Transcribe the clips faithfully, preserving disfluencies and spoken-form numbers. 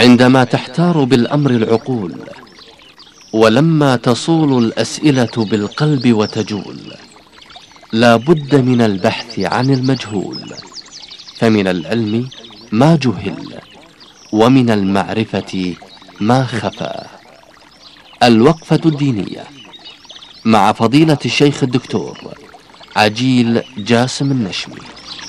عندما تحتار بالأمر العقول، ولما تصول الأسئلة بالقلب وتجول، لا بد من البحث عن المجهول، فمن العلم ما جهل، ومن المعرفة ما خفى. الوقفة الدينية مع فضيلة الشيخ الدكتور عجيل جاسم النشمي.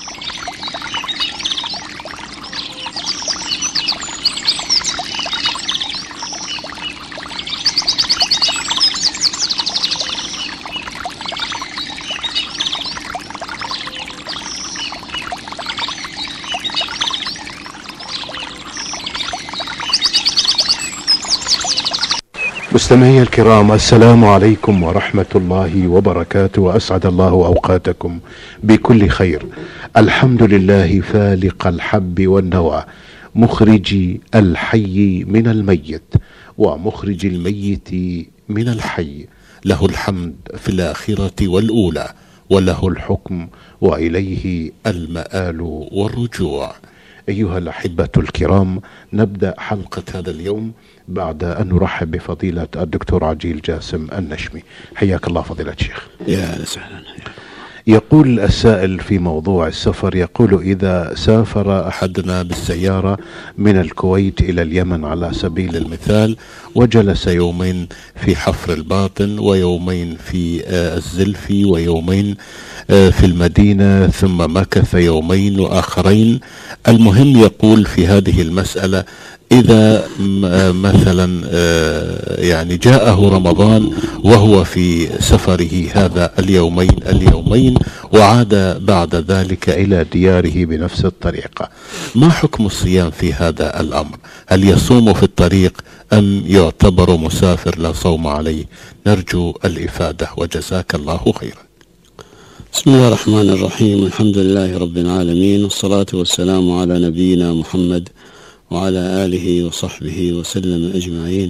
مستمعي الكرام، السلام عليكم ورحمة الله وبركاته، وأسعد الله أوقاتكم بكل خير. الحمد لله فالق الحب والنوى، مخرج الحي من الميت ومخرج الميت من الحي، له الحمد في الآخرة والأولى، وله الحكم وإليه المآل والرجوع. أيها الأحبة الكرام، نبدأ حلقة هذا اليوم بعد أن نرحب بفضيلة الدكتور عجيل جاسم النشمي. حياك الله فضيلة الشيخ. يا سهلا. يقول السائل في موضوع السفر، يقول: إذا سافر أحدنا بالسيارة من الكويت إلى اليمن على سبيل المثال، وجلس يومين في حفر الباطن، ويومين في الزلفي، ويومين في المدينة، ثم مكث يومين وآخرين، المهم يقول في هذه المسألة: إذا مثلا يعني جاءه رمضان وهو في سفره هذا اليومين اليومين وعاد بعد ذلك إلى دياره بنفس الطريقة، ما حكم الصيام في هذا الأمر؟ هل يصوم في الطريق أم يعتبر مسافر لا صوم عليه؟ نرجو الإفادة وجزاك الله خيرا. بسم الله الرحمن الرحيم، الحمد لله رب العالمين، والصلاة والسلام على نبينا محمد وعلى آله وصحبه وسلم أجمعين.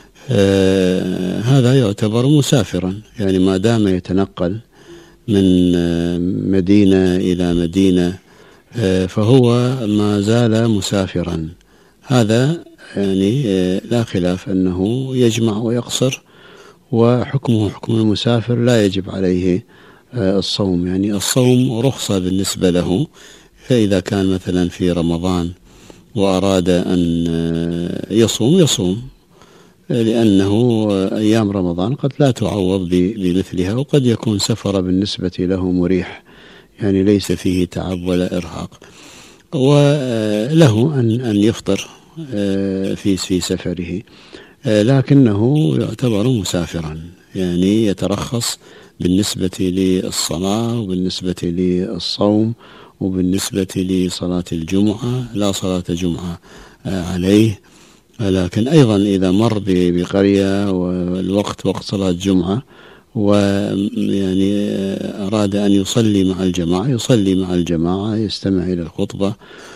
آه هذا يعتبر مسافرا، يعني ما دام يتنقل من آه مدينة إلى مدينة آه فهو ما زال مسافرا. هذا يعني آه لا خلاف أنه يجمع ويقصر، وحكمه حكم المسافر، لا يجب عليه آه الصوم. يعني الصوم رخصة بالنسبة له، فإذا كان مثلا في رمضان وأراد أن يصوم يصوم، لأنه أيام رمضان قد لا تعوض بمثلها، وقد يكون سفر بالنسبة له مريح، يعني ليس فيه تعب ولا إرهاق، وله أن أن يفطر في في سفره، لكنه يعتبر مسافرا، يعني يترخص بالنسبة للصلاة وبالنسبة للصوم وبالنسبة لصلاة الجمعة، لا صلاة جمعة عليه. لكن أيضا إذا مر بقرية والوقت وقت صلاة جمعة، ويعني أراد أن يصلي مع الجماعة، يصلي مع الجماعة، يستمع إلى الخطبة،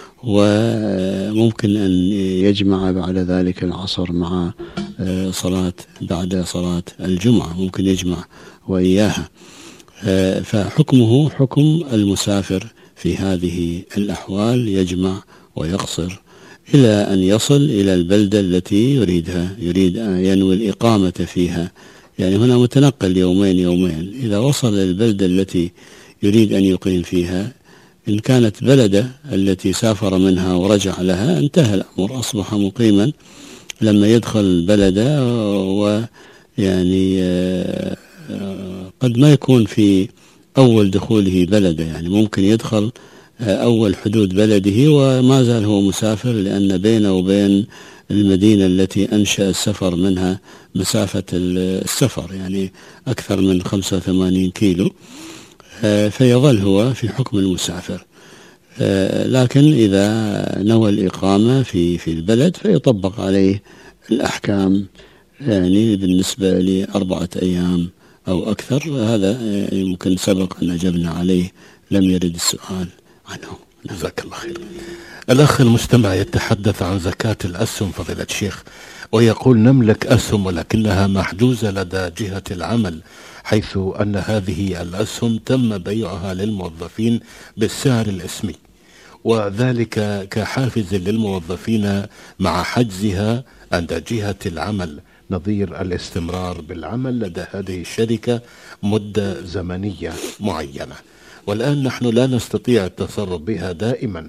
وممكن أن يجمع بعد ذلك العصر مع صلاة بعد صلاة الجمعة، ممكن يجمع وإياها. فحكمه حكم المسافر في هذه الأحوال، يجمع ويقصر إلى أن يصل إلى البلدة التي يريدها، يريد أن ينوي الإقامة فيها. يعني هنا متنقل يومين يومين، إذا وصل البلدة التي يريد أن يقيم فيها، إن كانت بلدة التي سافر منها ورجع لها، انتهى الأمر، أصبح مقيما. لما يدخل البلدة، ويعني قد ما يكون في أول دخوله بلده، يعني ممكن يدخل أول حدود بلده وما زال هو مسافر، لأن بينه وبين المدينة التي أنشأ السفر منها مسافة السفر يعني أكثر من خمسة وثمانين كيلو، فيظل هو في حكم المسافر. لكن إذا نوى الإقامة في في البلد فيطبق عليه الأحكام، يعني بالنسبة لأربعة أيام أو أكثر. هذا يمكن سبق أن أجبنا عليه، لم يرد السؤال عنه. جزاك الله خير. الأخ المستمع يتحدث عن زكاة الأسهم فضيلة الشيخ، ويقول: نملك أسهم ولكنها محجوزة لدى جهة العمل، حيث أن هذه الأسهم تم بيعها للموظفين بالسعر الإسمي، وذلك كحافز للموظفين مع حجزها عند جهة العمل، نظير الاستمرار بالعمل لدى هذه الشركة مدة زمنية معينة. والآن نحن لا نستطيع التصرف بها دائما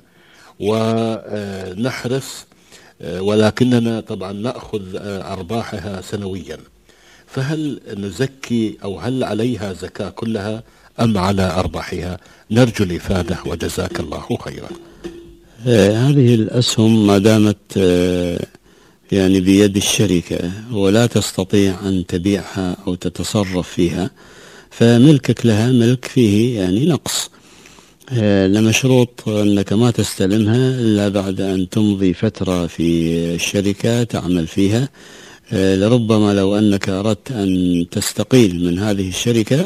ونحرص، ولكننا طبعا نأخذ أرباحها سنويا، فهل نزكي أو هل عليها زكاة كلها أم على أرباحها؟ نرجو الإفادة وجزاك الله خيرا. هذه الأسهم ما دامت يعني بيد الشركة ولا تستطيع أن تبيعها أو تتصرف فيها، فملكك لها ملك فيه يعني نقص، لمشروط أنك ما تستلمها إلا بعد أن تمضي فترة في الشركة تعمل فيها. لربما لو أنك أردت أن تستقيل من هذه الشركة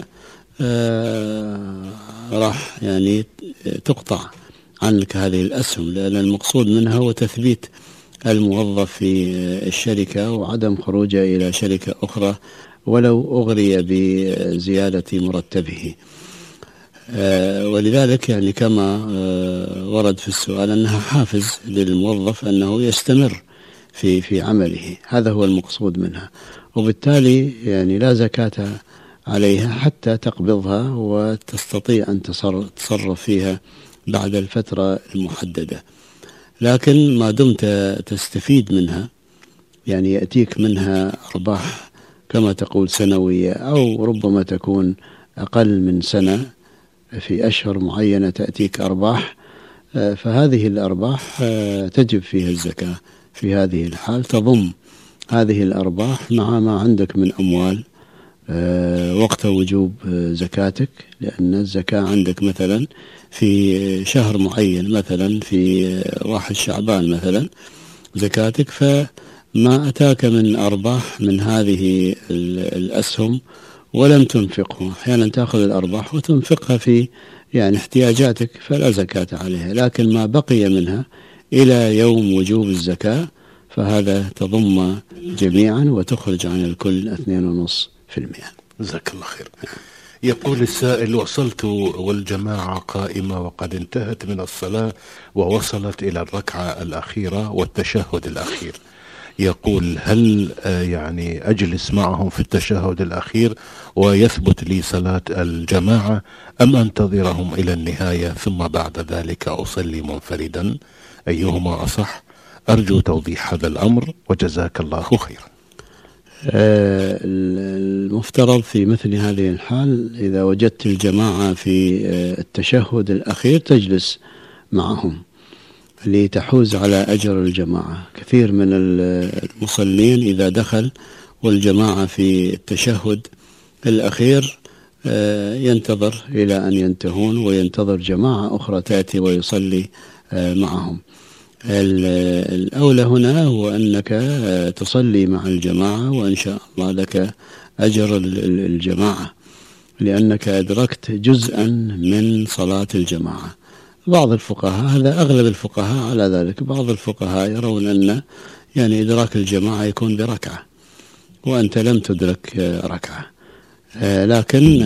راح يعني تقطع عنك هذه الأسهم، لأن المقصود منها هو تثبيت الموظف في الشركة وعدم خروجه إلى شركة أخرى ولو أغري بزيادة مرتبه. ولذلك يعني كما ورد في السؤال أنها حافز للموظف أنه يستمر في في عمله، هذا هو المقصود منها، وبالتالي يعني لا زكاة عليها حتى تقبضها وتستطيع أن تصرف فيها بعد الفترة المحددة. لكن ما دمت تستفيد منها، يعني يأتيك منها أرباح كما تقول سنوية أو ربما تكون أقل من سنة، في أشهر معينة تأتيك أرباح، فهذه الأرباح تجب فيها الزكاة. في هذه الحال تضم هذه الأرباح مع ما عندك من أموال وقت وجوب زكاتك، لأن الزكاة عندك مثلا في شهر معين، مثلا في واحد شعبان مثلا زكاتك، فما أتاك من أرباح من هذه الأسهم ولم تنفقه، أحيانا تأخذ الأرباح وتنفقها في يعني احتياجاتك فلا زكاة عليها، لكن ما بقي منها إلى يوم وجوب الزكاة فهذا تضم جميعا وتخرج عن الكل اثنين ونصف في المئة. جزاك الله خير. يقول السائل: وصلت والجماعة قائمة وقد انتهت من الصلاة ووصلت إلى الركعة الأخيرة والتشهد الأخير، يقول هل يعني أجلس معهم في التشهد الأخير ويثبت لي صلاة الجماعة أم أنتظرهم إلى النهاية ثم بعد ذلك أصلي منفردا؟ أيهما أصح؟ أرجو توضيح هذا الأمر وجزاك الله خيرا. المفترض في مثل هذه الحال إذا وجدت الجماعة في التشهد الأخير تجلس معهم لتحوز على أجر الجماعة. كثير من المصلين إذا دخل والجماعة في التشهد الأخير ينتظر إلى أن ينتهون وينتظر جماعة أخرى تأتي ويصلي معهم. الأولى هنا هو أنك تصلي مع الجماعة وإن شاء الله لك أجر الجماعة لأنك أدركت جزءا من صلاة الجماعة. بعض الفقهاء، هذا أغلب الفقهاء على ذلك، بعض الفقهاء يرون أن يعني إدراك الجماعة يكون بركعة وأنت لم تدرك ركعة، لكن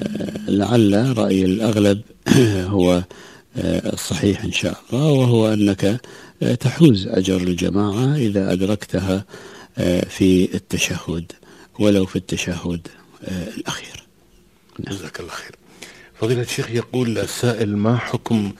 لعل رأي الأغلب هو الصحيح إن شاء الله، وهو أنك تحوز أجر الجماعة إذا أدركتها في التشهد ولو في التشهد الأخير. جزاك الله خير. فضيلة الشيخ، يقول السائل: ما حكم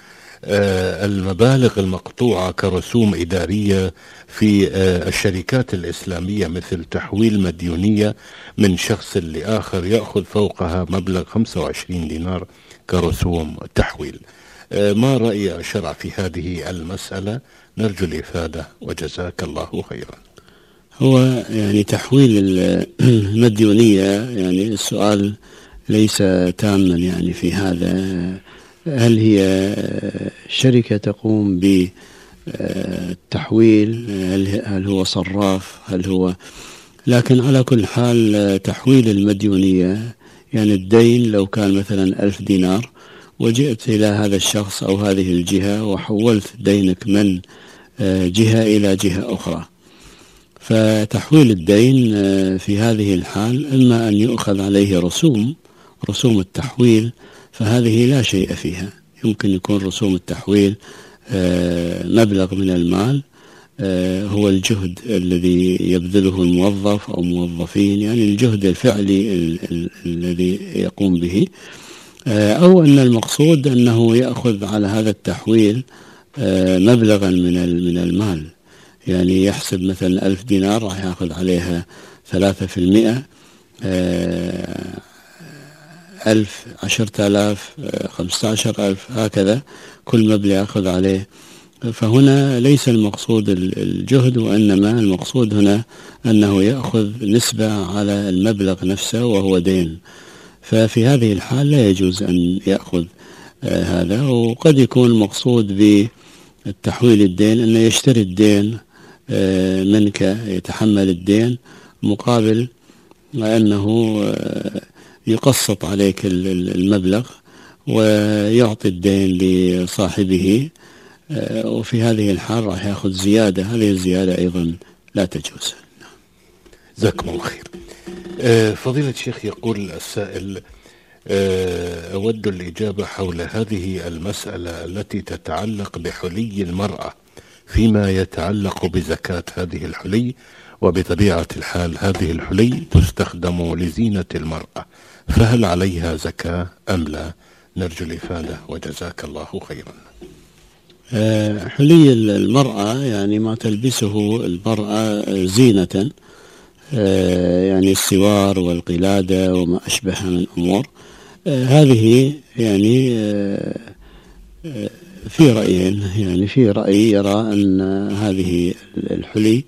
المبالغ المقطوعة كرسوم إدارية في الشركات الإسلامية مثل تحويل مديونية من شخص لآخر يأخذ فوقها مبلغ خمسة وعشرين دينار كرسوم تحويل؟ ما رأي الشرع في هذه المسألة؟ نرجو الإفادة وجزاك الله خيرا. هو يعني تحويل المديونية يعني السؤال ليس تاما يعني في هذا، هل هي شركة تقوم بالتحويل، هل هو صراف، هل هو، لكن على كل حال تحويل المديونية يعني الدين لو كان مثلا ألف دينار وجئت إلى هذا الشخص أو هذه الجهة وحولت دينك من جهة إلى جهة أخرى، فتحويل الدين في هذه الحال إما أن يؤخذ عليه رسوم رسوم التحويل، فهذه لا شيء فيها، يمكن يكون رسوم التحويل مبلغ من المال هو الجهد الذي يبذله الموظف أو موظفين، يعني الجهد الفعلي ال ال الذي يقوم به، أو أن المقصود أنه يأخذ على هذا التحويل مبلغا من من المال، يعني يحسب مثلا ألف دينار راح يأخذ عليها ثلاثة في المئة، ألف، عشرة آلاف، خمسة عشر ألف، هكذا كل مبلغ يأخذ عليه. فهنا ليس المقصود الجهد، وإنما المقصود هنا أنه يأخذ نسبة على المبلغ نفسه وهو دين. ففي هذه الحال لا يجوز أن يأخذ آه هذا. وقد يكون المقصود بالتحويل الدين أنه يشتري الدين آه منك، يتحمل الدين مقابل أنه آه يقسط عليك المبلغ ويعطي الدين لصاحبه، وفي هذه الحال راح يأخذ زيادة، هذه الزيادة أيضا لا تجوز. جزاكم الله خير. فضيلة الشيخ، يقول السائل: أود الإجابة حول هذه المسألة التي تتعلق بحلي المرأة فيما يتعلق بزكاة هذه الحلي، وبطبيعة الحال هذه الحلي تستخدم لزينة المرأة، فهل عليها زكاة أم لا؟ نرجو الإفادة وجزاك الله خيرا. حلي المرأة يعني ما تلبسه المرأة زينة، يعني السوار والقلادة وما أشبه من أمور، هذه يعني في رأيين، يعني في رأي يرى أن هذه الحلي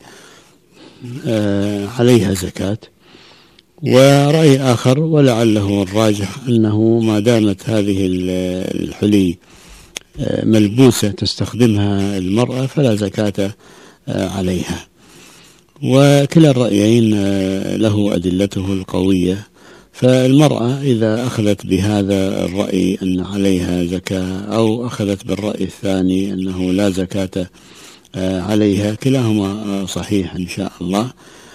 عليها زكاة، ورأي آخر ولعله الراجح أنه ما دامت هذه الحلي ملبوسة تستخدمها المرأة فلا زكاة عليها. وكلا الرأيين له أدلته القوية. فالمرأة إذا أخذت بهذا الرأي أن عليها زكاة، أو أخذت بالرأي الثاني أنه لا زكاة عليها، كلاهما صحيح إن شاء الله،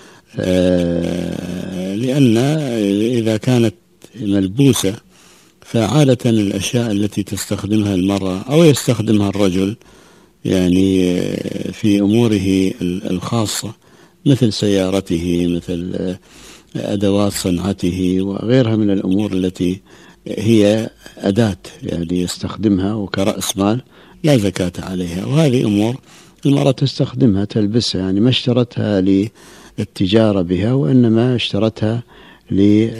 لأن إذا كانت ملبوسة فعادة الأشياء التي تستخدمها المرأة أو يستخدمها الرجل يعني في أموره الخاصة، مثل سيارته، مثل أدوات صنعته وغيرها من الأمور التي هي أداة يعني يستخدمها وكرأس مال، لا زكاة عليها. وهذه أمور المرأة تستخدمها تلبسها، يعني ما اشترتها للتجارة بها، وإنما اشترتها ل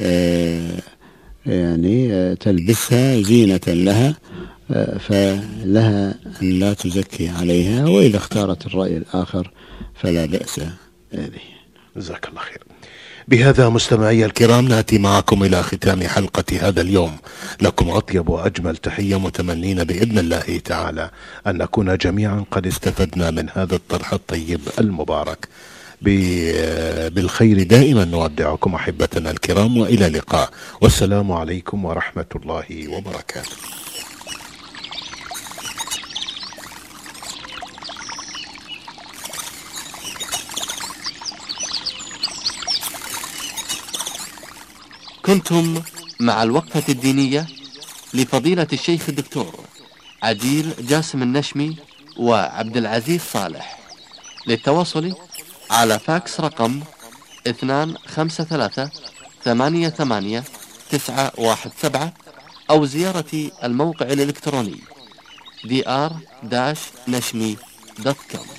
يعني تلبسها زينة لها، فلها أن لا تزكي عليها. وإذا اختارت الرأي الآخر فلا بأس به. جزاك الله خير. بهذا مستمعي الكرام نأتي معكم إلى ختام حلقة هذا اليوم. لكم أطيب وأجمل تحية، متمنين بإذن الله تعالى أن نكون جميعا قد استفدنا من هذا الطرح الطيب المبارك. بالخير دائما نودعكم أحبتنا الكرام، وإلى اللقاء، والسلام عليكم ورحمة الله وبركاته. كنتم مع الوقفة الدينية لفضيلة الشيخ الدكتور عديل جاسم النشمي وعبد العزيز صالح. للتواصل على فاكس رقم اثنان خمسة ثلاثة ثمانية ثمانية تسعة واحد سبعة، أو زيارة الموقع الإلكتروني دي آر نشمي دوت كوم.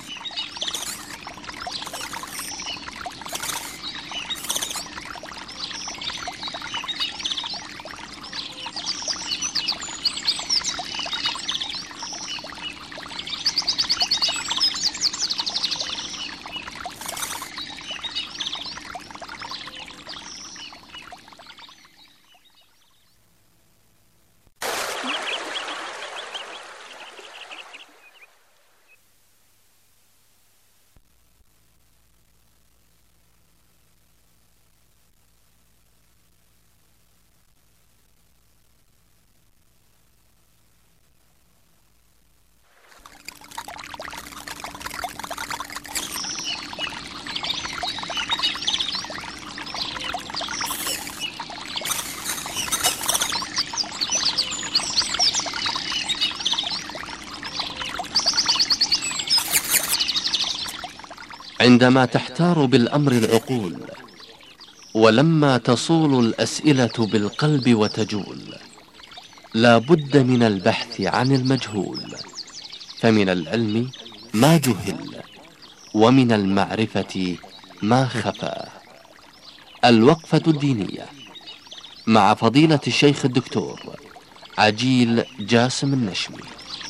عندما تحتار بالأمر العقول، ولما تصول الأسئلة بالقلب وتجول، لا بد من البحث عن المجهول، فمن العلم ما جهل، ومن المعرفة ما خفى. الوقفة الدينية مع فضيلة الشيخ الدكتور عجيل جاسم النشمي.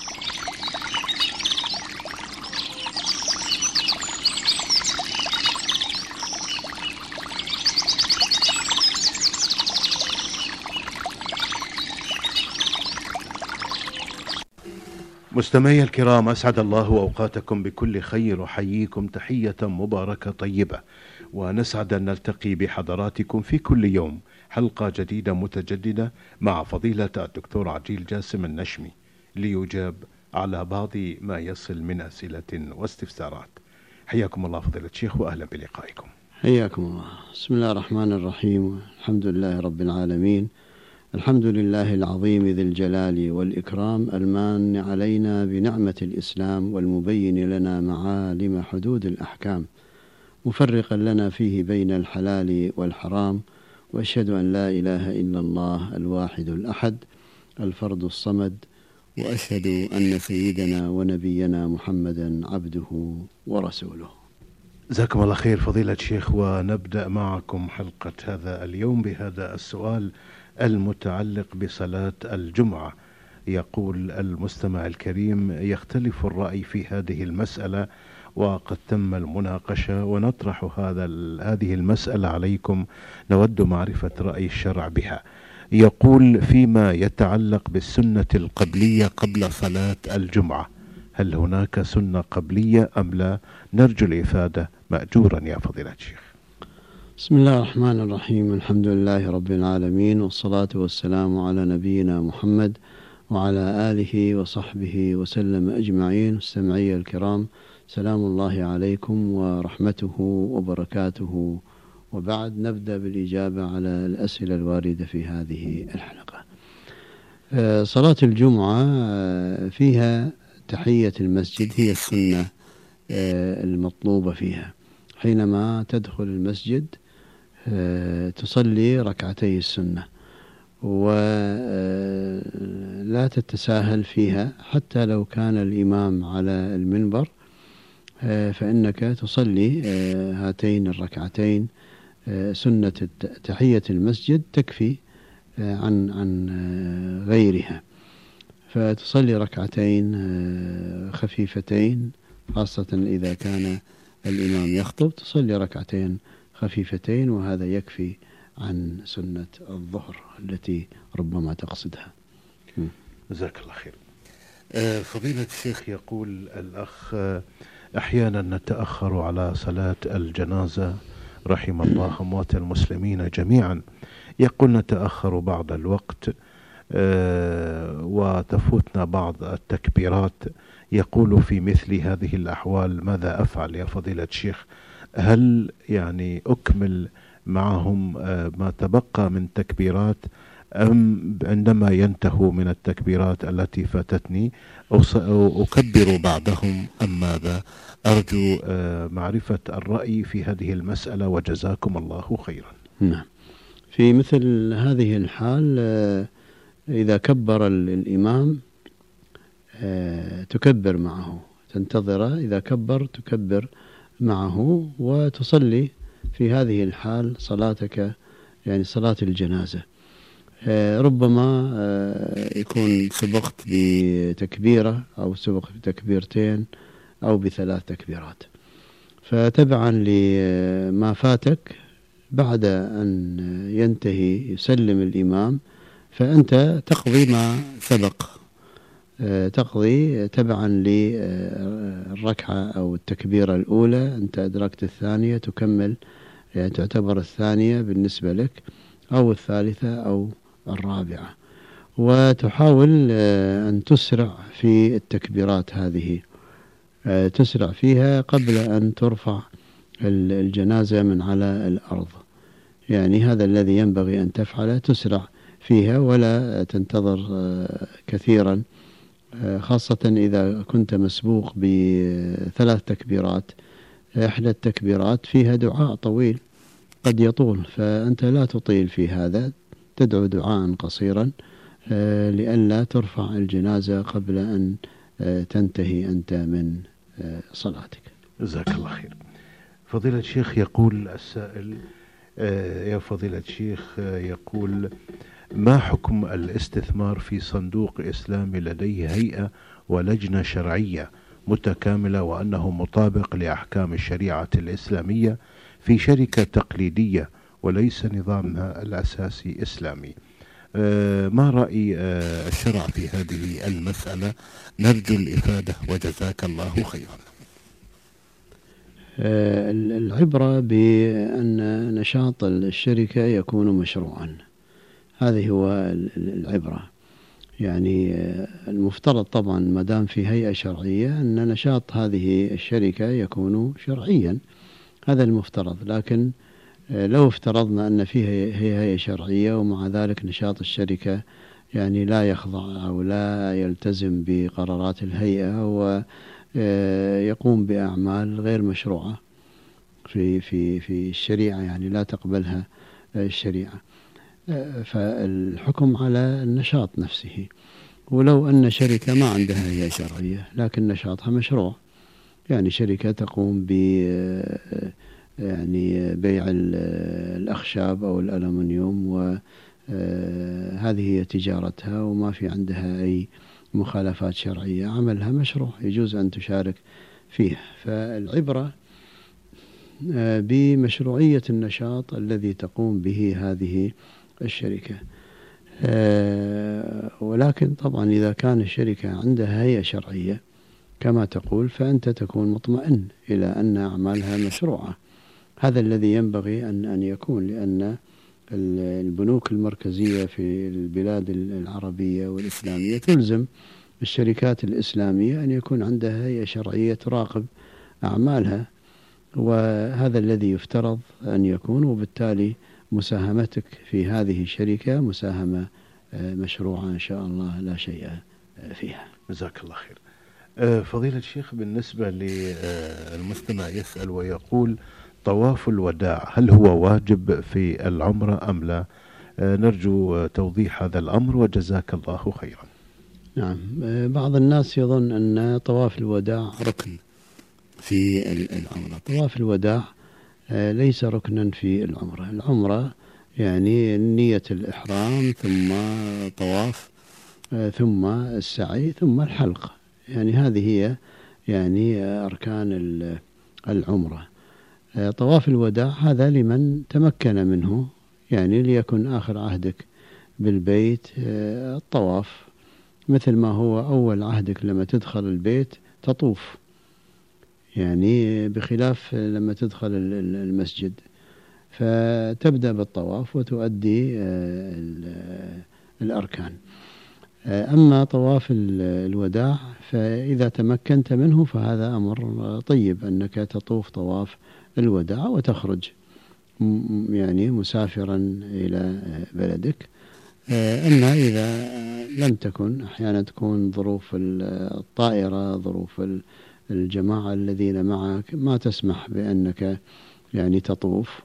مستمعي الكرام، أسعد الله أوقاتكم بكل خير، وحييكم تحية مباركة طيبة، ونسعد أن نلتقي بحضراتكم في كل يوم حلقة جديدة متجددة مع فضيلة الدكتور عجيل جاسم النشمي ليجاب على بعض ما يصل من أسئلة واستفسارات. حياكم الله فضيلة الشيخ، وأهلا بلقائكم. حياكم الله. بسم الله الرحمن الرحيم. الحمد لله رب العالمين، الحمد لله العظيم ذي الجلال والإكرام، المان علينا بنعمة الإسلام، والمبين لنا معالم حدود الأحكام، مفرقا لنا فيه بين الحلال والحرام، وأشهد أن لا إله إلا الله الواحد الأحد الفرد الصمد، وأشهد أن سيدنا ونبينا محمدا عبده ورسوله. جزاكم الله خير فضيلة الشيخ، ونبدأ معكم حلقة هذا اليوم بهذا السؤال المتعلق بصلاة الجمعة. يقول المستمع الكريم: يختلف الرأي في هذه المسألة، وقد تم المناقشة، ونطرح هذا هذه المسألة عليكم، نود معرفة رأي الشرع بها. يقول: فيما يتعلق بالسنة القبلية قبل صلاة الجمعة، هل هناك سنة قبلية أم لا؟ نرجو الإفادة مأجورا يا فضيلة الشيخ. بسم الله الرحمن الرحيم. الحمد لله رب العالمين، والصلاة والسلام على نبينا محمد وعلى آله وصحبه وسلم أجمعين. مستمعي الكرام، سلام الله عليكم ورحمته وبركاته. وبعد، نبدأ بالإجابة على الأسئلة الواردة في هذه الحلقة. صلاة الجمعة فيها تحية المسجد، هي السنة المطلوبة فيها. حينما تدخل المسجد تصلي ركعتي السنة، ولا تتساهل فيها، حتى لو كان الإمام على المنبر فإنك تصلي هاتين الركعتين. سنة تحية المسجد تكفي عن عن غيرها، فتصلي ركعتين خفيفتين، خاصة إذا كان الإمام يخطب، تصلي ركعتين خفيفتين، وهذا يكفي عن سنة الظهر التي ربما تقصدها. جزاك الله خير. فضيلة الشيخ، يقول الأخ: أحيانا نتأخر على صلاة الجنازة، رحم الله أموات المسلمين جميعا. يقول: نتأخر بعض الوقت وتفوتنا بعض التكبيرات. يقول: في مثل هذه الأحوال ماذا أفعل يا فضيلة الشيخ؟ هل يعني أكمل معهم ما تبقى من تكبيرات، أم عندما ينتهوا من التكبيرات التي فاتتني أكبر بعضهم، أم ماذا؟ أرجو معرفة الرأي في هذه المسألة، وجزاكم الله خيرا. نعم، في مثل هذه الحال إذا كبر الإمام تكبر معه، تنتظر، إذا كبر تكبر معه، وتصلي في هذه الحال صلاتك، يعني صلاة الجنازة. ربما يكون سبقت بتكبيرة أو سبق بتكبيرتين أو بثلاث تكبيرات، فتبعا لما فاتك بعد أن ينتهي يسلم الإمام، فأنت تقضي ما سبق، تقضي تبعا للركعة أو التكبيرة الأولى. أنت أدركت الثانية، تكمل، يعني تعتبر الثانية بالنسبة لك، أو الثالثة أو الرابعة، وتحاول أن تسرع في التكبيرات هذه، تسرع فيها قبل أن ترفع الجنازة من على الأرض. يعني هذا الذي ينبغي أن تفعله، تسرع فيها ولا تنتظر كثيرا، خاصة إذا كنت مسبوق بثلاث تكبيرات، إحدى التكبيرات فيها دعاء طويل قد يطول، فأنت لا تطيل في هذا، تدعو دعاء قصيرا لئلا ترفع الجنازة قبل أن تنتهي أنت من صلاتك. جزاك الله خير. فضيلة الشيخ يقول السائل: يا فضيلة الشيخ، يقول: ما حكم الاستثمار في صندوق إسلامي لديه هيئة ولجنة شرعية متكاملة وأنه مطابق لأحكام الشريعة الإسلامية في شركة تقليدية وليس نظامها الأساسي إسلامي؟ ما رأي الشرع في هذه المسألة؟ نرجو الإفادة وجزاك الله خيرا. العبرة بأن نشاط الشركة يكون مشروعا، هذه هو العبرة. يعني المفترض طبعا ما دام في هيئة شرعية أن نشاط هذه الشركة يكون شرعيا، هذا المفترض. لكن لو افترضنا أن فيها هي هيئة شرعية ومع ذلك نشاط الشركة يعني لا يخضع أو لا يلتزم بقرارات الهيئة ويقوم بأعمال غير مشروعة في في في الشريعة، يعني لا تقبلها الشريعة، فالحكم على النشاط نفسه. ولو أن شركة ما عندها هيئة شرعية لكن نشاطها مشروع، يعني شركة تقوم ب يعني بيع الأخشاب أو الألمنيوم وهذه هي تجارتها وما في عندها أي مخالفات شرعية، عملها مشروع يجوز أن تشارك فيه. فالعبرة بمشروعية النشاط الذي تقوم به هذه الشركة. ولكن طبعا إذا كان الشركة عندها هيئة شرعية كما تقول فأنت تكون مطمئن إلى أن أعمالها مشروعة، هذا الذي ينبغي أن أن يكون، لأن البنوك المركزية في البلاد العربية والإسلامية تلزم الشركات الإسلامية أن يكون عندها هيئة شرعية تراقب أعمالها، وهذا الذي يفترض أن يكون. وبالتالي مساهمتك في هذه الشركة مساهمة مشروعة إن شاء الله لا شيء فيها. جزاك الله خير. فضيلة الشيخ، بالنسبة للمستمع يسأل ويقول: طواف الوداع هل هو واجب في العمرة أم لا؟ نرجو توضيح هذا الأمر وجزاك الله خيرا. نعم، بعض الناس يظن أن طواف الوداع ركن في العمرة. طواف الوداع ليس ركنا في العمرة. العمرة يعني نية الإحرام ثم طواف ثم السعي ثم الحلق، يعني هذه هي يعني أركان العمرة. طواف الوداع هذا لمن تمكن منه، يعني ليكن آخر عهدك بالبيت الطواف، مثل ما هو أول عهدك لما تدخل البيت تطوف، يعني بخلاف لما تدخل المسجد فتبدأ بالطواف وتؤدي الأركان. أما طواف الوداع فإذا تمكنت منه فهذا أمر طيب، أنك تطوف طواف الوداع وتخرج يعني مسافرا إلى بلدك. أما إذا لم تكن، أحيانا تكون ظروف الطائرة، ظروف الجماعة الذين معك ما تسمح بأنك يعني تطوف،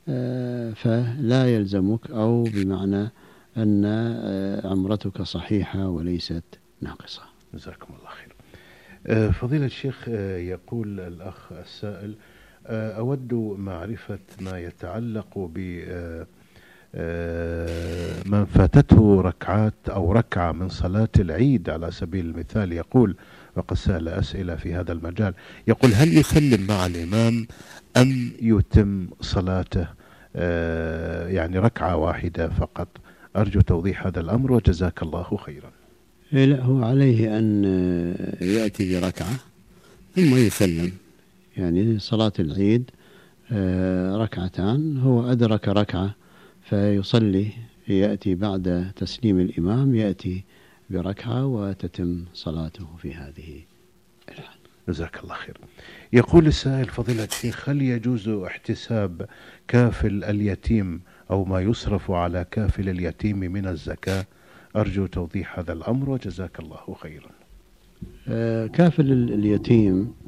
فلا يلزمك، أو بمعنى أن عمرتك صحيحة وليست ناقصة. جزاكم الله خير. فضيلة الشيخ، يقول الأخ السائل: أود معرفة ما يتعلق ب من فاتته ركعات أو ركعة من صلاة العيد على سبيل المثال. يقول، وقد سأل أسئلة في هذا المجال، يقول: هل يسلم مع الإمام أم يتم صلاته يعني ركعة واحدة فقط؟ أرجو توضيح هذا الأمر وجزاك الله خيرا. لا، هو عليه أن يأتي بركعة ثم يسلم، يعني صلاة العيد ركعتان، هو أدرك ركعة فيصلي، يأتي بعد تسليم الإمام يأتي بركعة وتتم صلاته في هذه الحال. جزاك الله خير. يقول السائل: فضيلة الشيخ، هل يجوز احتساب كافل اليتيم أو ما يصرف على كافل اليتيم من الزكاة؟ أرجو توضيح هذا الأمر وجزاك الله خيرا. كافل اليتيم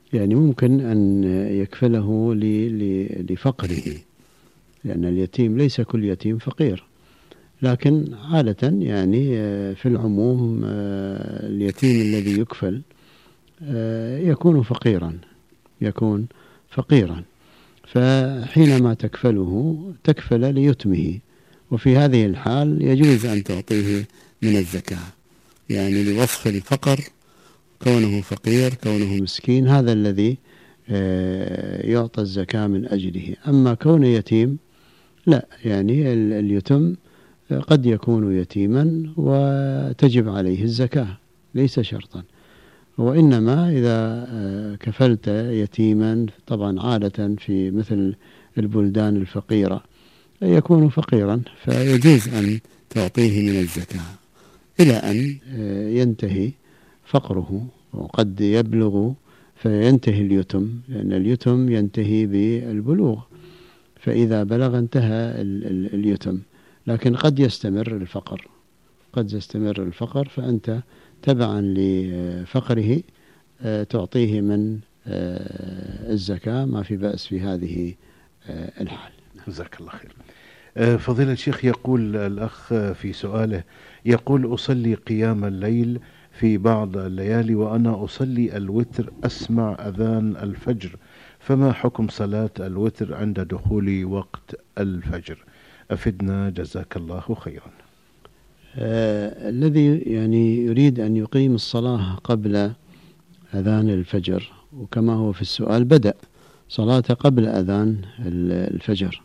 يعني ممكن أن يكفله لفقره، لأن اليتيم ليس كل يتيم فقير، لكن عادة يعني في العموم اليتيم الذي يكفل يكون فقيرا يكون فقيرا فحينما تكفله تكفل ليتمه، وفي هذه الحال يجوز أن تعطيه من الزكاة، يعني لوصف الفقر، كونه فقير كونه مسكين، هذا الذي يعطى الزكاة من أجله. أما كون يتيم لا، يعني اليتم قد يكون يتيما وتجب عليه الزكاة، ليس شرطا، وإنما إذا كفلت يتيما طبعا عادة في مثل البلدان الفقيرة يكون فقيرا، فيجوز أن تعطيه من الزكاة إلى أن ينتهي فقره، وقد يبلغ فينتهي اليتم، لأن اليتم ينتهي بالبلوغ، فإذا بلغ انتهى اليتم، لكن قد يستمر الفقر قد يستمر الفقر فأنت تبعا لفقره تعطيه من الزكاة، ما في بأس في هذه الحال. جزاك الله خير. فضيلة الشيخ، يقول الأخ في سؤاله، يقول أصلي قيام الليل في بعض الليالي وأنا أصلي الوتر أسمع أذان الفجر، فما حكم صلاة الوتر عند دخول وقت الفجر؟ أفدنا جزاك الله خيرا. آه الذي يعني يريد أن يقيم الصلاة قبل أذان الفجر، وكما هو في السؤال بدأ صلاة قبل أذان الفجر،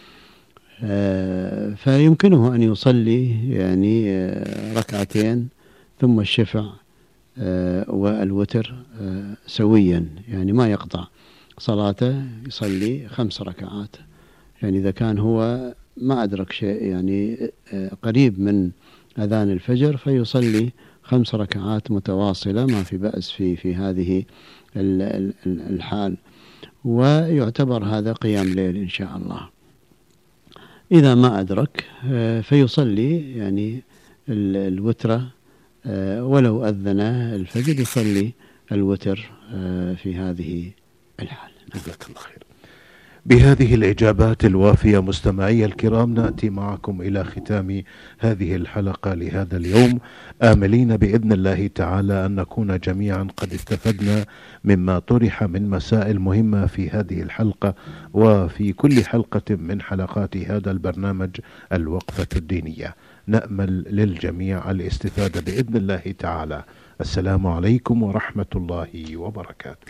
آه فيمكنه أن يصلي يعني آه ركعتين ثم الشفع آه والوتر آه سويا، يعني ما يقطع صلاته، يصلي خمس ركعات، يعني إذا كان هو ما أدرك شيء يعني قريب من أذان الفجر فيصلي خمس ركعات متواصلة، ما في بأس في في هذه الحال، ويعتبر هذا قيام ليل إن شاء الله. إذا ما أدرك فيصلي يعني الوتر، ولو أذن الفجر يصلي الوتر في هذه الحال. جزاك الله خير. بهذه الإجابات الوافية مستمعي الكرام نأتي معكم إلى ختام هذه الحلقة لهذا اليوم، آملين بإذن الله تعالى أن نكون جميعا قد استفدنا مما طرح من مسائل مهمة في هذه الحلقة وفي كل حلقة من حلقات هذا البرنامج الوقفة الدينية. نأمل للجميع الاستفادة بإذن الله تعالى. السلام عليكم ورحمة الله وبركاته.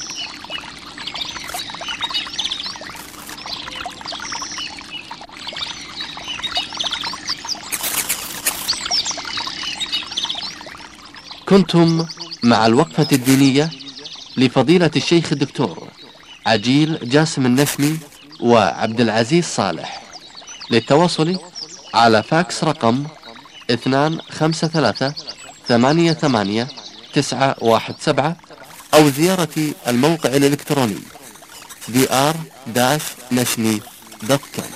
كنتم مع الوقفة الدينية لفضيلة الشيخ الدكتور عجيل جاسم النشمي وعبد العزيز صالح. للتواصل على فاكس رقم اثنان خمسة ثلاثة ثمانية ثمانية تسعة واحد سبعة أو زيارة الموقع الإلكتروني دي آر نشمي دوت كوم.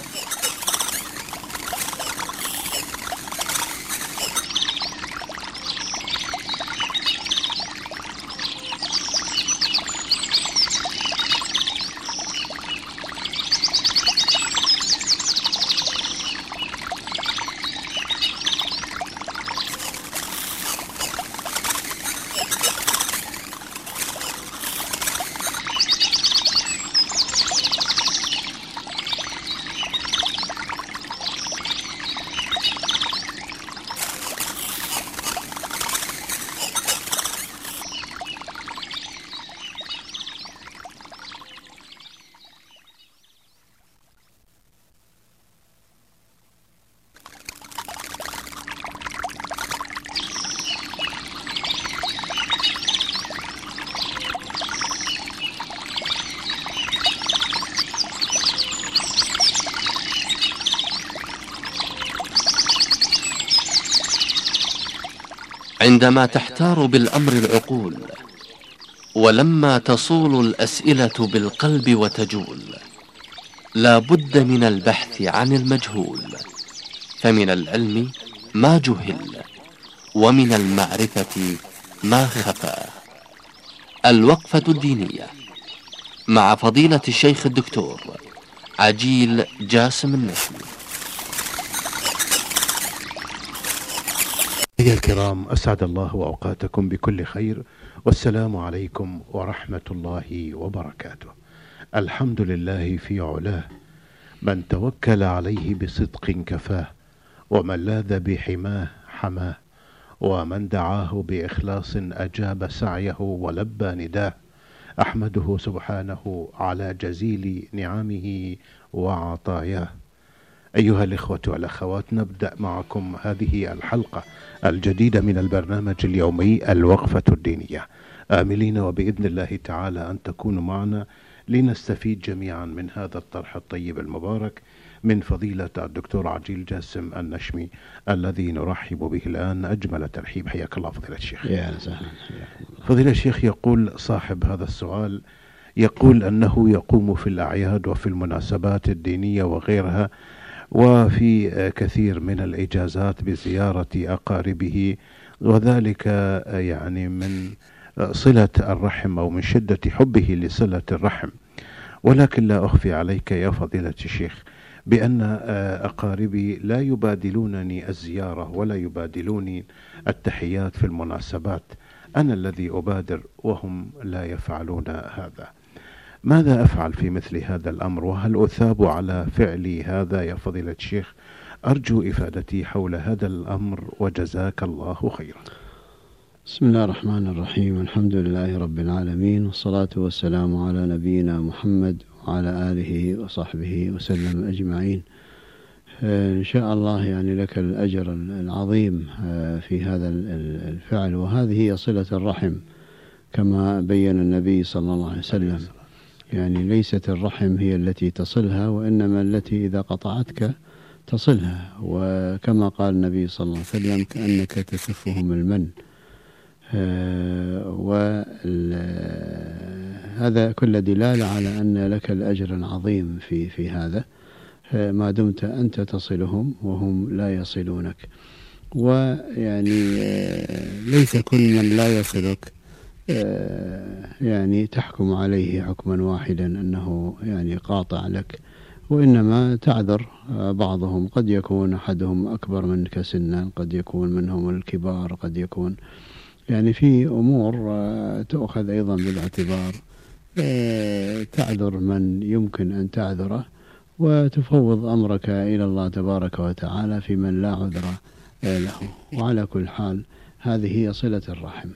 عندما تحتار بالأمر العقول، ولما تصول الأسئلة بالقلب وتجول، لا بد من البحث عن المجهول، فمن العلم ما جهل، ومن المعرفة ما خفى. الوقفة الدينية مع فضيلة الشيخ الدكتور عجيل جاسم النشمي. أيها الكرام، أسعد الله أوقاتكم بكل خير، والسلام عليكم ورحمة الله وبركاته. الحمد لله في علاه، من توكل عليه بصدق كفاه، ومن لاذ بحماه حماه، ومن دعاه بإخلاص أجاب سعيه ولبى نداه. أحمده سبحانه على جزيل نعمه وعطاياه. أيها الإخوة والأخوات، نبدأ معكم هذه الحلقة الجديدة من البرنامج اليومي الوقفة الدينية، آملين وبإذن الله تعالى أن تكونوا معنا لنستفيد جميعا من هذا الطرح الطيب المبارك من فضيلة الدكتور عجيل جاسم النشمي، الذي نرحب به الآن أجمل ترحيب. حياك الله فضيلة الشيخ. يا سهلا. فضيلة الشيخ، يقول صاحب هذا السؤال، يقول أنه يقوم في الأعياد وفي المناسبات الدينية وغيرها وفي كثير من الإجازات بزيارة أقاربه، وذلك يعني من صلة الرحم أو من شدة حبه لصلة الرحم، ولكن لا أخفي عليك يا فضيلة الشيخ بأن أقاربي لا يبادلونني الزيارة ولا يبادلوني التحيات في المناسبات، أنا الذي أبادر وهم لا يفعلون هذا. ماذا أفعل في مثل هذا الأمر، وهل أثاب على فعلي هذا يا فضيلة الشيخ؟ أرجو إفادتي حول هذا الأمر وجزاك الله خيرا. بسم الله الرحمن الرحيم، الحمد لله رب العالمين، والصلاة والسلام على نبينا محمد وعلى آله وصحبه وسلم أجمعين. إن شاء الله يعني لك الأجر العظيم في هذا الفعل، وهذه هي صلة الرحم كما بين النبي صلى الله عليه وسلم. يعني ليست الرحم هي التي تصلها، وإنما التي إذا قطعتك تصلها، وكما قال النبي صلى الله عليه وسلم كأنك تسفهم المن. وهذا كل دلالة على أن لك الأجر العظيم في في هذا، ما دمت أنت تصلهم وهم لا يصلونك. ويعني ليس كل من لا يصلك يعني تحكم عليه حكما واحدا أنه يعني قاطع لك، وإنما تعذر بعضهم. قد يكون أحدهم أكبر منك سنا، قد يكون منهم الكبار، قد يكون يعني في أمور تأخذ أيضا بالاعتبار. تعذر من يمكن أن تعذره، وتفوض أمرك إلى الله تبارك وتعالى في من لا عذر له. وعلى كل حال هذه هي صلة الرحم.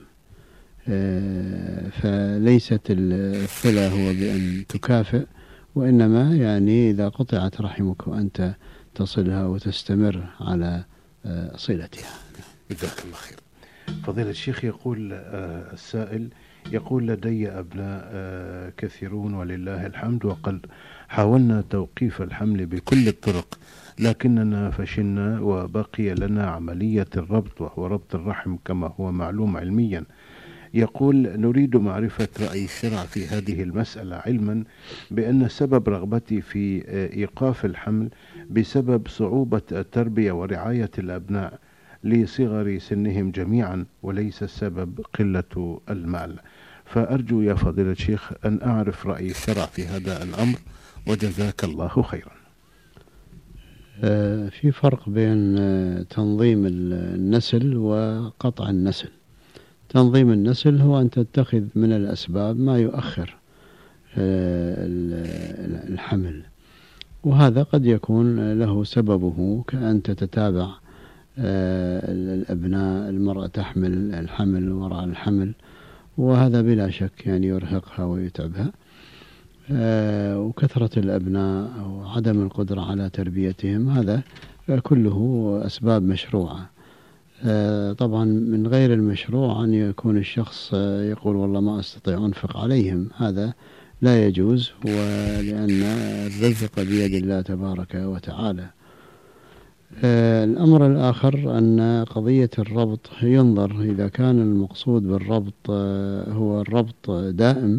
فليست الصلة هو بأن تكافئ، وإنما يعني إذا قطعت رحمك وأنت تصلها وتستمر على صلتها. جزاك الله خير. فضيلة الشيخ، يقول السائل، يقول لدي أبناء كثيرون ولله الحمد، وقد حاولنا توقيف الحمل بكل الطرق، لكننا فشلنا، وبقي لنا عملية الربط، وهو ربط الرحم كما هو معلوم علميا. يقول نريد معرفة رأي الشرع في هذه المسألة، علما بأن سبب رغبتي في إيقاف الحمل بسبب صعوبة التربية ورعاية الأبناء لصغر سنهم جميعا، وليس السبب قلة المال. فأرجو يا فضيلة الشيخ أن أعرف رأي الشرع في هذا الأمر، وجزاك الله خيرا. في فرق بين تنظيم النسل وقطع النسل. تنظيم النسل هو أن تتخذ من الأسباب ما يؤخر الحمل، وهذا قد يكون له سببه، كأن تتتابع الأبناء، المرأة تحمل الحمل وراء الحمل، وهذا بلا شك يعني يرهقها ويتعبها. وكثرة الأبناء وعدم القدرة على تربيتهم، هذا كله أسباب مشروعة. طبعا من غير المشروع أن يكون الشخص يقول والله ما أستطيع أنفق عليهم، هذا لا يجوز، ولأن الرزق بيد الله تبارك وتعالى. الأمر الآخر أن قضية الربط ينظر، إذا كان المقصود بالربط هو الربط دائم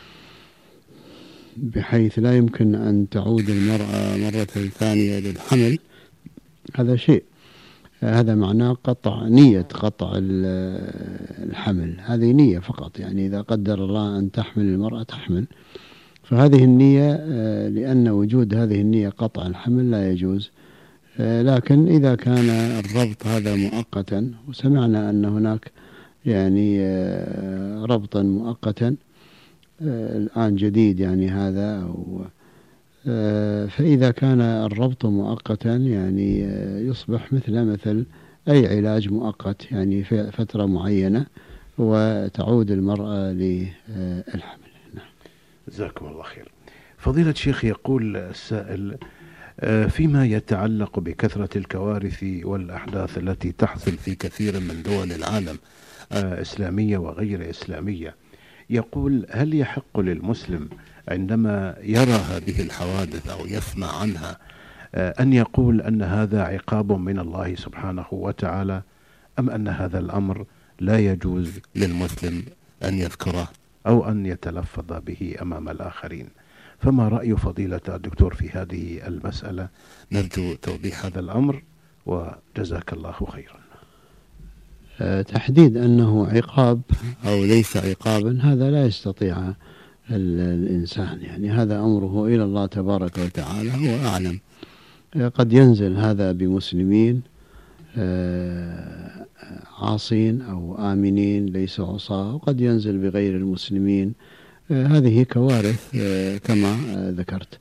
بحيث لا يمكن أن تعود المرأة مرة ثانية للحمل، هذا شيء. هذا معناه قطع نية قطع الحمل، هذه نية فقط. يعني إذا قدر الله أن تحمل المرأة تحمل، فهذه النية لأن وجود هذه النية قطع الحمل لا يجوز. لكن إذا كان الربط هذا مؤقتا، وسمعنا أن هناك يعني ربطا مؤقتا الآن جديد يعني هذا، فإذا كان الربط مؤقتا يعني يصبح مثل مثل أي علاج مؤقت، يعني في فترة معينة وتعود المرأة للحمل. نعم. جزاكم الله خير. فضيلة الشيخ، يقول السائل: فيما يتعلق بكثرة الكوارث والأحداث التي تحصل في كثير من دول العالم إسلامية وغير إسلامية، يقول: هل يحق للمسلم عندما يرى هذه الحوادث أو يسمع عنها أن يقول أن هذا عقاب من الله سبحانه وتعالى، أم أن هذا الأمر لا يجوز للمسلم أن يذكره أو أن يتلفظ به أمام الآخرين؟ فما رأي فضيلة الدكتور في هذه المسألة؟ نرجو توضيح هذا الأمر وجزاك الله خيرا. تحديد أنه عقاب أو ليس عقابا هذا لا يستطيع الإنسان، يعني هذا أمره إلى الله تبارك وتعالى، هو أعلم. قد ينزل هذا بمسلمين عاصين أو آمنين ليسوا عصاة، وقد ينزل بغير المسلمين. هذه كوارث كما ذكرت.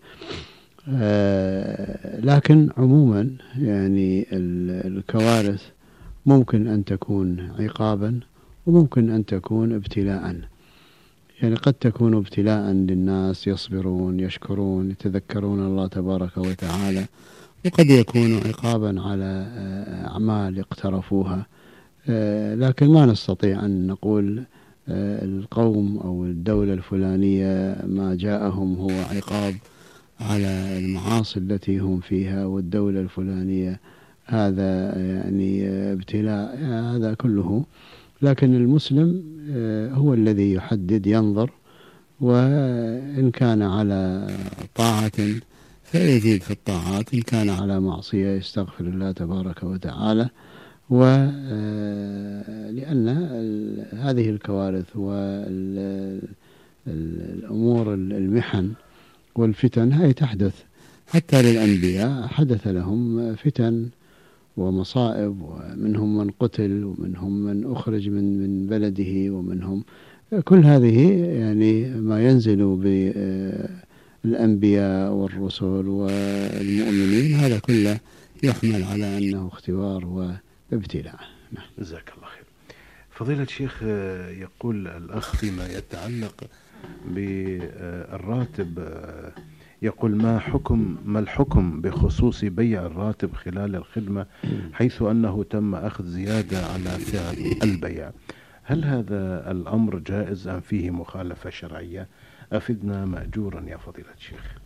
لكن عموما يعني الكوارث ممكن أن تكون عقابا وممكن أن تكون ابتلاء. يعني قد تكون ابتلاء للناس يصبرون يشكرون يتذكرون الله تبارك وتعالى، وقد يكون عقابا على أعمال اقترفوها. لكن ما نستطيع أن نقول القوم أو الدولة الفلانية ما جاءهم هو عقاب على المعاصي التي هم فيها، والدولة الفلانية هذا يعني ابتلاء، هذا كله. لكن المسلم هو الذي يحدد، ينظر، وإن كان على طاعة فيزيد في الطاعات، إن كان على معصية يستغفر الله تبارك وتعالى. ولأن هذه الكوارث والأمور المحن والفتن هي تحدث حتى للأنبياء، حدث لهم فتن ومصائب، ومنهم من قتل ومنهم من أخرج من من بلده، ومنهم كل هذه يعني ما ينزل بالأنبياء والرسل والمؤمنين، هذا كله يحمل على أنه اختبار وابتلاء. نعم. جزاك الله خير. فضيلة الشيخ، يقول الأخ فيما يتعلق بالراتب، يقول: ما حكم ما الحكم بخصوص بيع الراتب خلال الخدمة، حيث أنه تم أخذ زيادة على سعر البيع؟ هل هذا الأمر جائز أم فيه مخالفة شرعية؟ أفدنا مأجورا يا فضيلة الشيخ.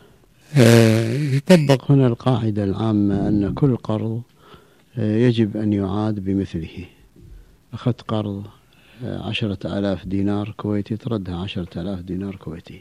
يطبق هنا القاعدة العامة أن كل قرض يجب أن يعاد بمثله. أخذت قرض عشرة آلاف دينار كويتي، تردها عشرة آلاف دينار كويتي،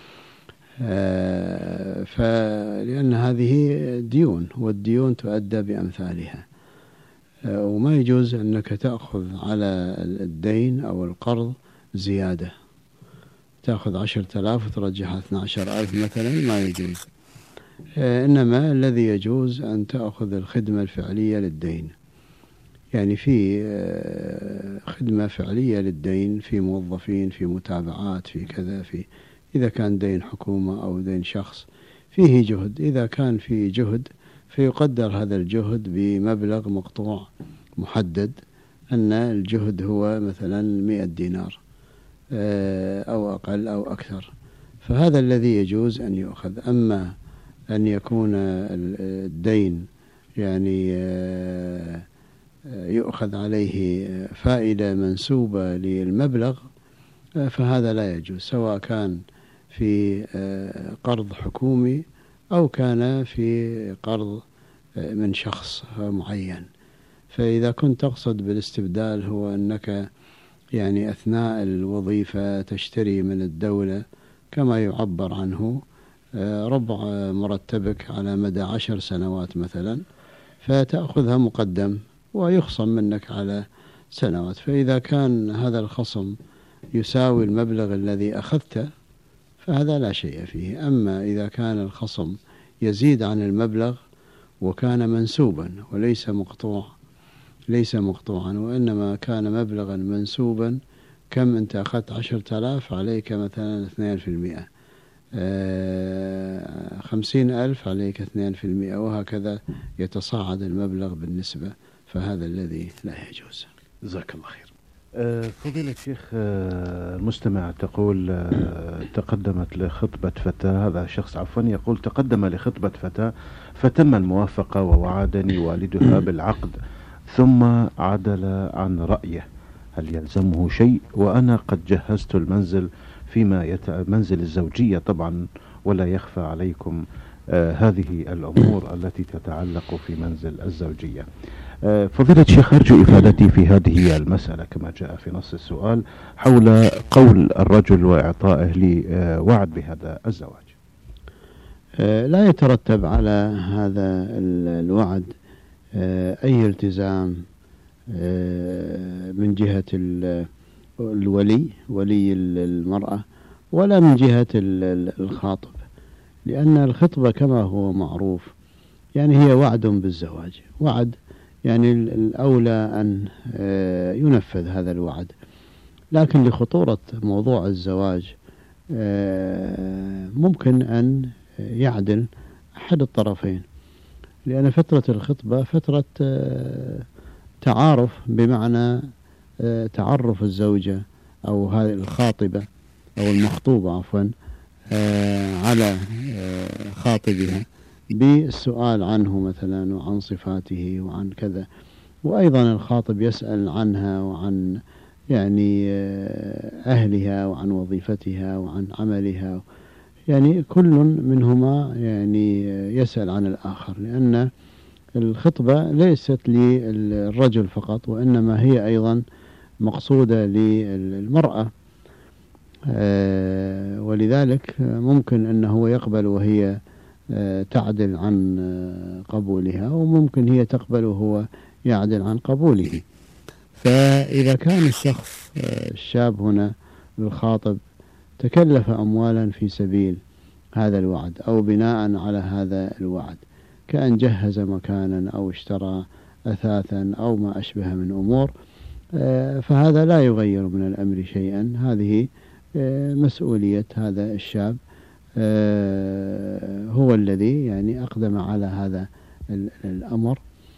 فلأن هذه ديون، والديون تؤدى بأمثالها، وما يجوز أنك تأخذ على الدين أو القرض زيادة، تأخذ عشرة آلاف وترجعها اثنى عشر ألف مثلا، ما يجوز. إنما الذي يجوز أن تأخذ الخدمة الفعلية للدين، يعني في خدمة فعلية للدين، في موظفين، في متابعات، في كذا، في إذا كان دين حكومة أو دين شخص فيه جهد. إذا كان فيه جهد فيقدر هذا الجهد بمبلغ مقطوع محدد، أن الجهد هو مثلا مئة دينار أو أقل أو أكثر، فهذا الذي يجوز أن يؤخذ. أما أن يكون الدين يعني يؤخذ عليه فائدة منسوبة للمبلغ، فهذا لا يجوز، سواء كان في قرض حكومي أو كان في قرض من شخص معين. فإذا كنت تقصد بالاستبدال هو أنك يعني أثناء الوظيفة تشتري من الدولة كما يعبر عنه ربع مرتبك على مدى عشر سنوات مثلا، فتأخذها مقدم ويخصم منك على سنوات. فإذا كان هذا الخصم يساوي المبلغ الذي أخذته فهذا لا شيء فيه. أما إذا كان الخصم يزيد عن المبلغ وكان منسوبا وليس مقطوع ليس مقطوعا وإنما كان مبلغا منسوبا، كم أنت أخذت عشرة آلاف عليك مثلا اثنين في المئة، آه خمسين ألف عليك اثنين في المئة، وهكذا يتصاعد المبلغ بالنسبة، فهذا الذي لا يجوز. جزاك الله خير. أه فضيلة الشيخ، أه المستمع تقول أه تقدمت لخطبة فتاة، هذا شخص عفوا يقول تقدم لخطبة فتاة فتم الموافقة ووعدني والدها بالعقد ثم عدل عن رأيه، هل يلزمه شيء؟ وأنا قد جهزت المنزل فيما يت... منزل الزوجية طبعا، ولا يخفى عليكم آه هذه الأمور التي تتعلق في منزل الزوجية. آه فضيلة الشيخ، أرجو إفادتي في هذه المسألة كما جاء في نص السؤال حول قول الرجل وإعطائه لي آه وعد بهذا الزواج. آه لا يترتب على هذا الوعد آه أي التزام آه من جهة الولي ولي المرأة ولا من جهة الخاطب، لأن الخطبة كما هو معروف يعني هي وعد بالزواج، وعد يعني الأولى أن ينفذ هذا الوعد. لكن لخطورة موضوع الزواج ممكن أن يعدل أحد الطرفين، لأن فترة الخطبة فترة تعارف، بمعنى تعرف الزوجة أو هذه الخاطبة أو المخطوبة عفوا على خاطبها بالسؤال عنه مثلا وعن صفاته وعن كذا، وأيضا الخاطب يسأل عنها وعن يعني أهلها وعن وظيفتها وعن عملها، يعني كل منهما يعني يسأل عن الآخر، لأن الخطبة ليست للرجل فقط وإنما هي أيضا مقصودة للمرأة، ولذلك ممكن أنه يقبل وهي تعدل عن قبولها، وممكن هي تقبل وهو يعدل عن قبوله. فإذا كان الشخص الشاب هنا الخاطب تكلف أموالا في سبيل هذا الوعد أو بناء على هذا الوعد، كأن جهز مكانا أو اشترى أثاثا أو ما أشبه من أمور، فهذا لا يغير من الأمر شيئا، هذه مسؤولية هذا الشاب، هو الذي يعني أقدم على هذا الأمر.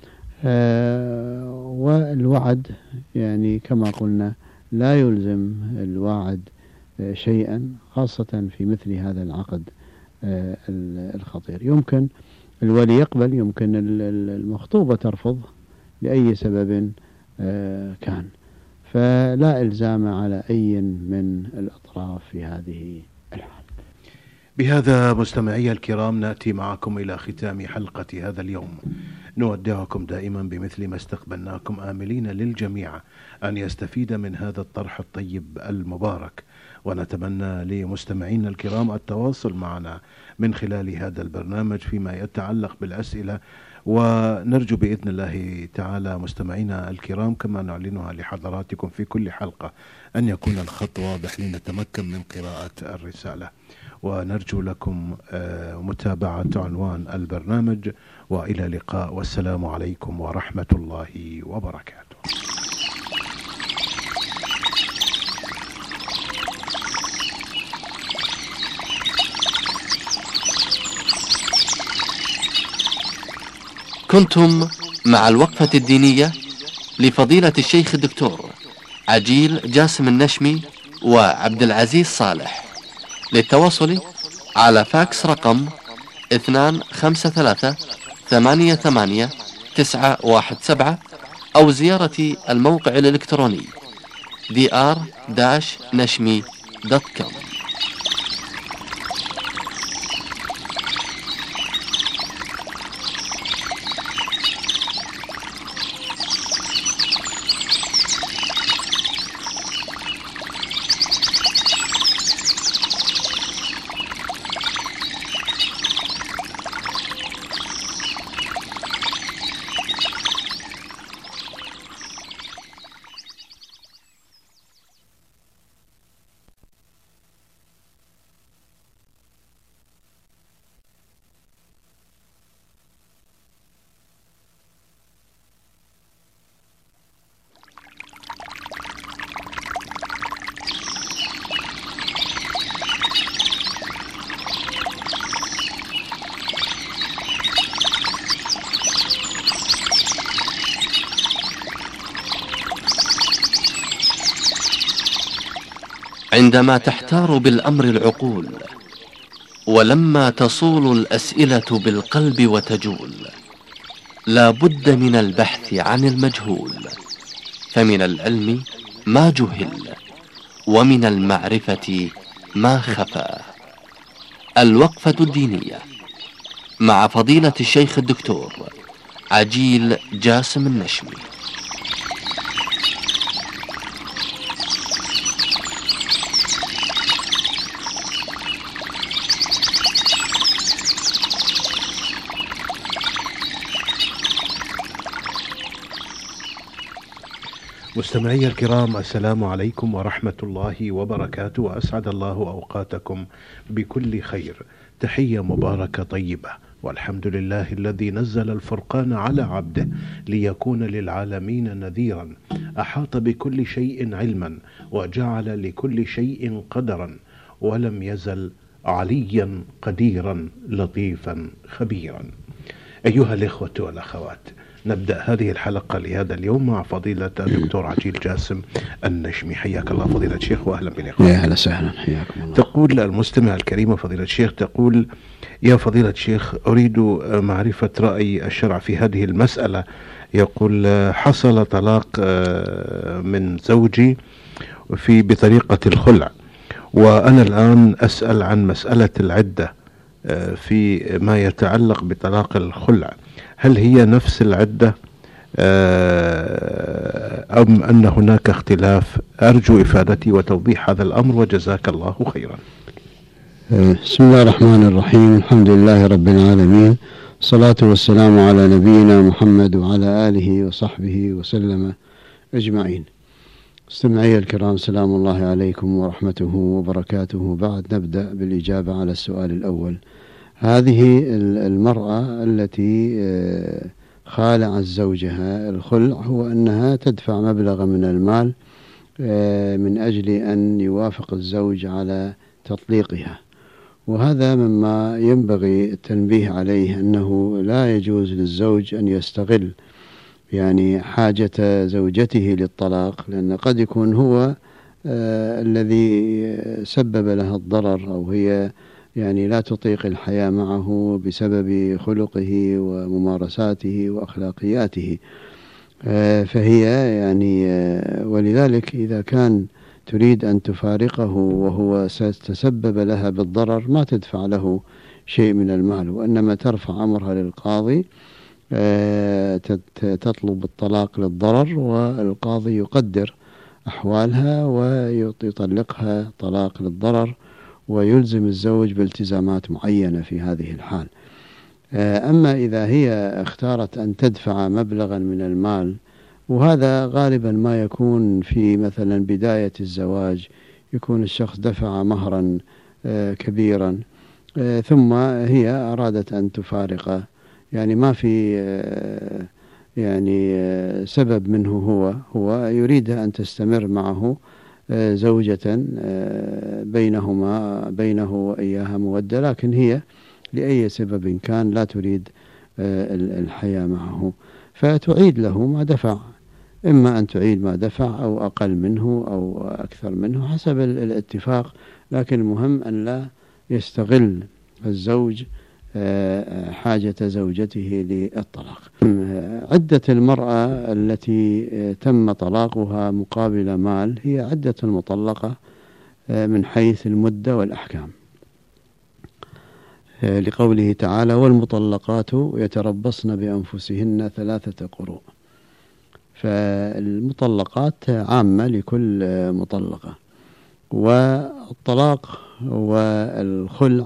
والوعد يعني كما قلنا لا يلزم الواعد شيئا، خاصة في مثل هذا العقد الخطير. يمكن الولي يقبل، يمكن المخطوبة ترفض لأي سبب كان، فلا إلزام على أي من الأطراف في هذه الحال. بهذا مستمعي الكرام نأتي معكم إلى ختام حلقة هذا اليوم، نودعكم دائما بمثل ما استقبلناكم، آملين للجميع أن يستفيد من هذا الطرح الطيب المبارك، ونتمنى لمستمعينا الكرام التواصل معنا من خلال هذا البرنامج فيما يتعلق بالأسئلة، ونرجو بإذن الله تعالى مستمعينا الكرام كما نعلنها لحضراتكم في كل حلقة أن يكون الخط واضح لنتمكن من قراءة الرسالة، ونرجو لكم متابعة عنوان البرنامج، وإلى اللقاء، والسلام عليكم ورحمة الله وبركاته. كنتم مع الوقفة الدينية لفضيلة الشيخ الدكتور عجيل جاسم النشمي وعبد العزيز صالح. للتواصل على فاكس رقم اثنان خمسة ثلاثة ثمانية ثمانية تسعة واحد سبعة أو زيارة الموقع الإلكتروني دي آر نشمي دوت كوم. عندما تحتار بالأمر العقول، ولما تصول الأسئلة بالقلب وتجول، لا بد من البحث عن المجهول، فمن العلم ما جهل، ومن المعرفة ما خفى. الوقفة الدينية مع فضيلة الشيخ الدكتور عجيل جاسم النشمي. مستمعي الكرام، السلام عليكم ورحمة الله وبركاته، وأسعد الله أوقاتكم بكل خير. تحية مباركة طيبة، والحمد لله الذي نزل الفرقان على عبده ليكون للعالمين نذيرا، أحاط بكل شيء علما، وجعل لكل شيء قدرا، ولم يزل عليا قديرا لطيفا خبيرا. أيها الإخوة والأخوات، نبدأ هذه الحلقة لهذا اليوم مع فضيلة الدكتور عجيل جاسم النشمي. حياك الله فضيلة الشيخ، وأهلا بالإخوة. يا هلا وسهلا، حياكم الله. تقول المستمع الكريمة فضيلة الشيخ، تقول: يا فضيلة الشيخ، أريد معرفة رأي الشرع في هذه المسألة. يقول: حصل طلاق من زوجي في بطريقة الخلع، وأنا الآن أسأل عن مسألة العدة في ما يتعلق بطلاق الخلع، هل هي نفس العدة أم أن هناك اختلاف؟ أرجو إفادتي وتوضيح هذا الأمر، وجزاك الله خيرا. بسم الله الرحمن الرحيم، الحمد لله رب العالمين، الصلاة والسلام على نبينا محمد وعلى آله وصحبه وسلم أجمعين. استمعي الكرام، سلام الله عليكم ورحمته وبركاته. بعد نبدأ بالإجابة على السؤال الأول. هذه المرأة التي خالعت زوجها، الخلع هو أنها تدفع مبلغا من المال من أجل أن يوافق الزوج على تطليقها، وهذا مما ينبغي التنبيه عليه، أنه لا يجوز للزوج أن يستغل يعني حاجة زوجته للطلاق، لأن قد يكون هو الذي سبب لها الضرر، أو هي يعني لا تطيق الحياة معه بسبب خلقه وممارساته وأخلاقياته. فهي يعني ولذلك إذا كان تريد أن تفارقه وهو ستسبب لها بالضرر، ما تدفع له شيء من المال، وإنما ترفع أمرها للقاضي، تطلب الطلاق للضرر، والقاضي يقدر أحوالها ويطلقها طلاق للضرر، ويلزم الزوج بالتزامات معينة في هذه الحال. أما إذا هي اختارت أن تدفع مبلغا من المال، وهذا غالبا ما يكون في مثلا بداية الزواج، يكون الشخص دفع مهرا كبيرا، ثم هي أرادت أن تفارقه، يعني ما في يعني سبب منه، هو هو يريد أن تستمر معه زوجة بينهما بينه وإياها مودة، لكن هي لأي سبب كان لا تريد الحياة معه، فتعيد له ما دفع، إما أن تعيد ما دفع أو أقل منه أو أكثر منه حسب الاتفاق، لكن المهم أن لا يستغل الزوج حاجة زوجته للطلاق. عدة المرأة التي تم طلاقها مقابل مال هي عدة المطلقة من حيث المدة والأحكام، لقوله تعالى: والمطلقات يتربصن بأنفسهن ثلاثة قروء. فالمطلقات عامة لكل مطلقة، والطلاق والخلع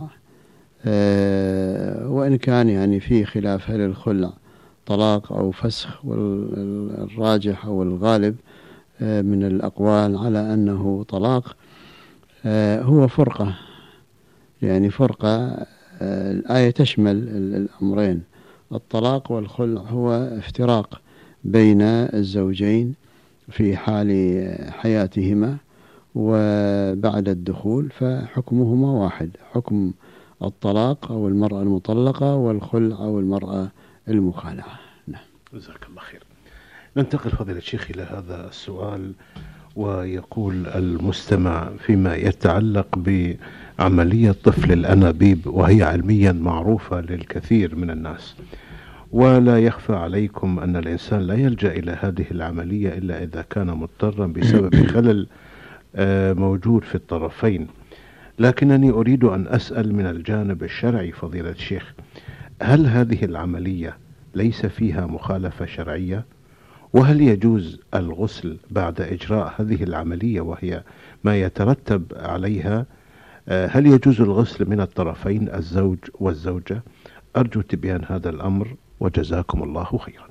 وإن كان يعني في خلاف هل الخلع طلاق أو فسخ، والراجح أو الغالب من الأقوال على أنه طلاق، هو فرقة، يعني فرقة. الآية تشمل الأمرين، الطلاق والخلع هو افتراق بين الزوجين في حال حياتهما وبعد الدخول، فحكمهما واحد، حكم الطلاق أو المرأة المطلقة، والخلع أو المرأة المخالعة. نعم، جزاك الله خير. ننتقل فضيلة الشيخ إلى هذا السؤال، ويقول المستمع فيما يتعلق بعملية طفل الأنابيب، وهي علميا معروفة للكثير من الناس، ولا يخفى عليكم أن الإنسان لا يلجأ إلى هذه العملية إلا إذا كان مضطرا بسبب خلل موجود في الطرفين. لكنني أريد أن أسأل من الجانب الشرعي فضيلة الشيخ، هل هذه العملية ليس فيها مخالفة شرعية؟ وهل يجوز الغسل بعد إجراء هذه العملية وهي ما يترتب عليها؟ هل يجوز الغسل من الطرفين الزوج والزوجة؟ أرجو تبيان هذا الأمر وجزاكم الله خيرا.